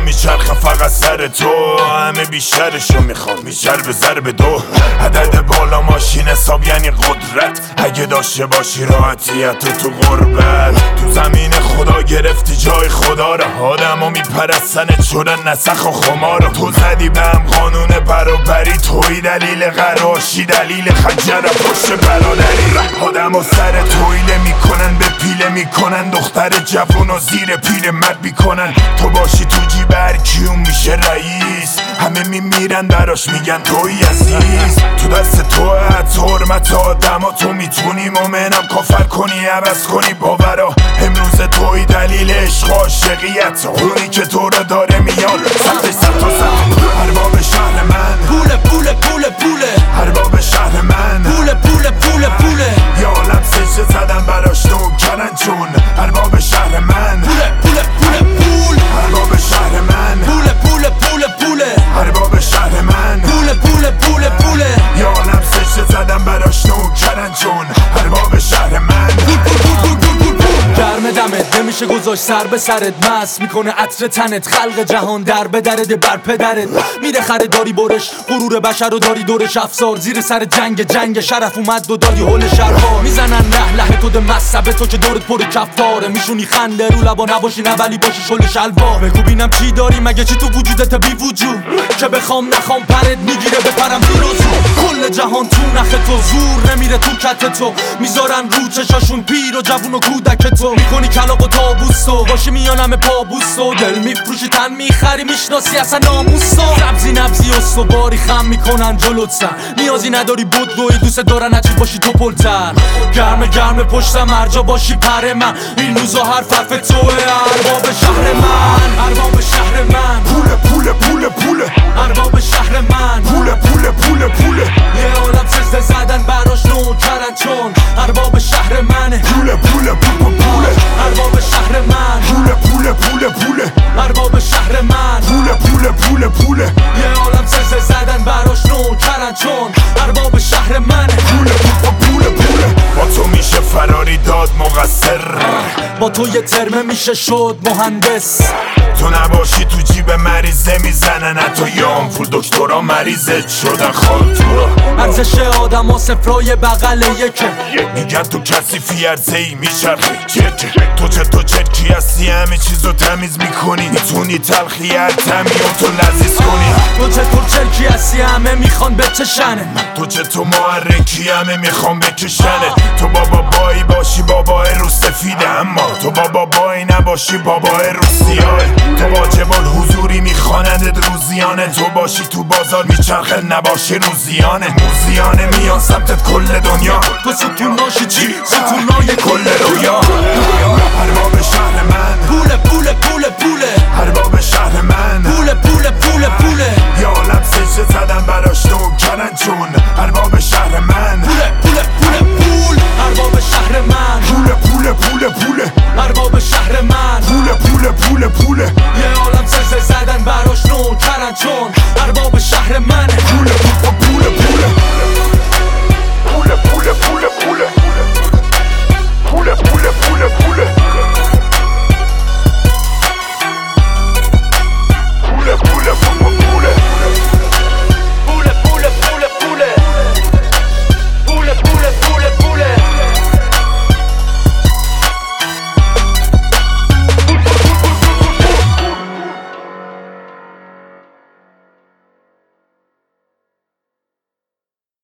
میچرخم فقط سر تو، همه بیشترشو میخوام میچر به ضرب دو. عدد بالا ماشین حساب یعنی قدرت، اگه داشته باشی راحتیت تو غربت. تو زمین خدا گرفتی جای خدا را، آدمو میپرستن شدن نسخ و خمارا. تو زدی به هم قانون برابری، توی دلیل قراشی دلیل خنجر پشت برادری. آدمو سر تویله میکنن به پیله میکنن، دختر جوون و زیر پیر مرد میکنن. تو باشی تو جیب هر کیون میشه رئیس، همه میمیرن براش میگن توی عزیز. تو دست توه حتی حرمت آدم ها، تو میتونی مومنم کافر کنی عوض کنی باورا. امروز توی دلیل عشق و عاشقیت، اونی که تو رو داره میان سطح سطح تا سطح. ارباب شهر من پوله پوله پوله پوله، ارباب شهر من پوله پوله پوله پوله، یا عالم سجده زدن براش نوکرن چون ارباب شهر من. پوله پوله پوله پول، ارباب شهر من پوله پوله پوله پوله، ارباب شهر من. پوله پوله پوله پوله، یا عالم سجده زدن براش نوکرن چون ارباب شهر من. گرم دمت نمیشه گذاشت سر به سرت، مست میکنه عطر تنت، خلق جهان در به درد بر پدرت. میره خریداری برش، غرور بشر رو داری دورش افسار، زیر سر جنگ شرف اومد و دادی هول شرها. میزنن له تو ده مصبه تو که دورت پر کفتاره، میشونی خنده رو لبا نباشی نه ولی باشی شل شلوار. بگو بینم چی داری مگه چی تو وجودت بی وجود، که بخوام نخوام پرت میگیره بپرم تو روزو. کل جهان تو نخ تو، زور نمیره تو کت تو، میذارن رو چشاشون پیر و جوون و کودک تو. میکنی کلاق و تابوستو باشی میانم پابوستو، دل میفروشی تن میخری میشناسی اصلا ناموستو. سبزی نبزی استواری خم میکنن جلوت سر، نیازی نداری بدوی دوست دارن عجیب باشی تو پلتر. گرم پشتم هرجا باشی پر من، این روزا حرف توه. ارباب شهر من، ارباب شهر من، پوله پوله پوله پوله، ارباب شهر من. پوله پوله پوله پوله، یه عالم سجده زدن براش نوکرن چون ارباب شهر منه. پوله پوله پوله پوله، ارباب شهر من. پوله پوله پوله پوله، ارباب شهر من. پوله پوله پوله پوله، یه عالم سجده زدن براش نوکرن چون ارباب شهر منه. پوله پوله پوله، با تو میشه فراری داد مقصر، با تو یه ترمه میشه شد مهندس. تو نباشی تو جیب مریضه میزنن حتی یام پول دکترا مریضت شدن خال تو را. ارزش آدم ها صفرای بغل یکه، میگن تو کثیفی عرضه‌ای میچرخی چرکه. تو چرکی هستی همه چیزو تمیز میکنی، میتونی تلخی هر طمیو تو لذیذ کنی. تو چطور چرکی هستی همه میخوان بچشنه، تو چطور محرکی همه میخوان بکشنه. تو بابا بایی باشی بابای رو سفیده، اما تو بابا بایی نباشی بابای رو سیاه. تو واجب الحضوری میخوانند روزیانه، تو باشی تو بازار میچرخه نباشی روزیانه. موزیانه میان سمتت کل دنیا، تو ستون ناشی چی؟ ستونای کل رویا. ارباب شهر من، پوله پوله پوله پوله، ارباب شهر من. پوله پوله پوله پوله، یا عالم سجده زدن براش نوکرن چون ارباب شهر من. پوله پوله پوله پول، ارباب شهر من. پوله پوله پوله پوله، ارباب شهر من. پوله پوله پوله پوله، یه عالم سجده زدن براش نوکرن چون